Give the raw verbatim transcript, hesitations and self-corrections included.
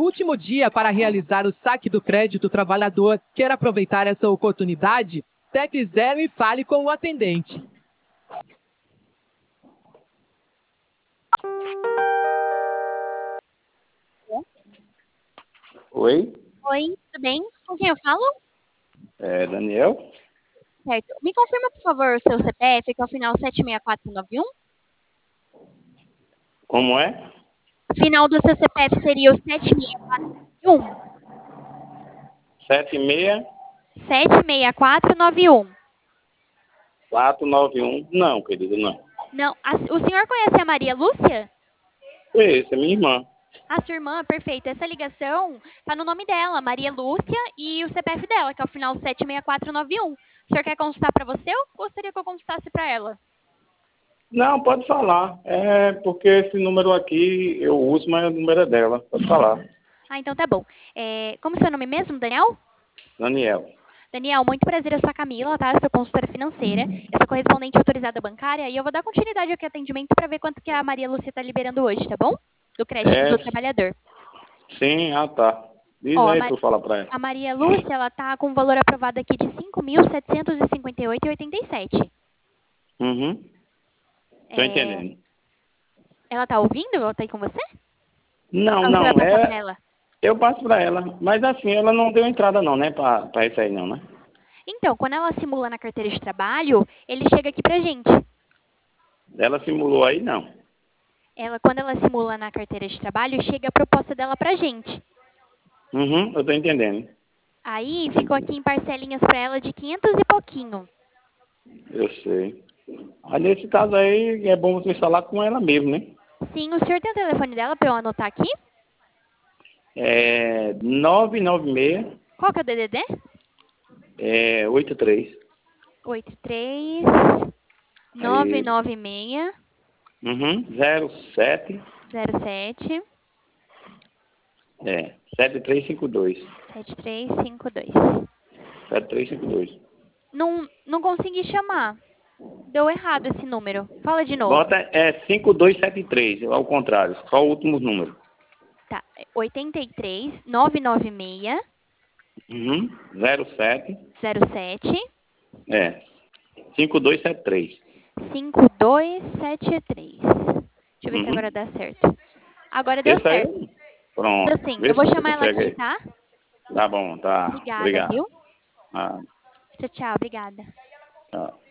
Último dia para realizar o saque do crédito trabalhador. Quer aproveitar essa oportunidade? Tepe zero e fale com o atendente. Oi, Oi, tudo bem? Com quem eu falo? é Daniel. Certo. Me confirma, por favor, o seu C P F, que é o final sete seis quatro nove um. Como é? O final do seu C P F seria o sete seis quatro nove um. sete seis sete seis quatro nove um. quatro nove um. Não, querido, não. Não, a- o senhor conhece a Maria Lúcia? Esse é minha irmã. A sua irmã, perfeito. Essa ligação tá no nome dela, Maria Lúcia, e o C P F dela, que é o final sete seis quatro nove um. O senhor quer consultar para você ou gostaria que eu consultasse para ela? Não, pode falar. É porque esse número aqui eu uso, mas o número é dela. Pode falar. Ah, então tá bom. É, como é seu nome mesmo, Daniel? Daniel. Daniel, muito prazer, eu sou a Camila, tá? Eu sou consultora financeira, eu sou correspondente autorizada bancária e eu vou dar continuidade aqui ao atendimento para ver quanto que a Maria Lúcia está liberando hoje, tá bom? Do crédito É, do trabalhador. sim, ah tá. Diz Ó, a, aí Ma- pra eu falar pra ela. a Maria Lúcia, ela tá com um valor aprovado aqui de cinco mil setecentos e cinquenta e oito reais e oitenta e sete centavos. Uhum. Tô É, entendendo. ela tá ouvindo? Ela tá aí com você? Não, Ou você vai não, passar para é. ela? Eu passo pra ela. Mas assim, ela não deu entrada não, né? Pra, pra isso aí não, né? Então, quando ela simula na carteira de trabalho, ele chega aqui pra gente. Ela simulou aí, não. Ela, quando ela simula na carteira de trabalho, chega a proposta dela pra gente. Uhum, eu tô entendendo. Aí ficou aqui em parcelinhas para ela de quinhentos e pouquinho. Eu sei. Aí nesse caso aí é bom você falar com ela mesmo, né? Sim, o senhor tem o telefone dela para eu anotar aqui? É nove nove seis Qual que é o D D D? é oito três. oito três nove Aí, nove seis uhum, zero sete, zero sete é, sete três cinco dois. sete três cinco dois. sete três cinco dois. Não, não consegui chamar. Deu errado esse número. Fala de novo. Bota é cinco dois sete três, ao contrário, só o último número. Tá. oito três nove nove seis Uhum, zero sete, zero sete é, cinco dois sete três. cinco dois sete três. Deixa eu ver se agora Uhum. dá certo. Agora deu Esse certo. aí, Deu pronto. sim. Eu Vê vou se você chamar ela consegue aqui, aí. tá? Tá bom, tá. Obrigada, Obrigado. viu? Ah, Tchau, tchau. Obrigada. tchau.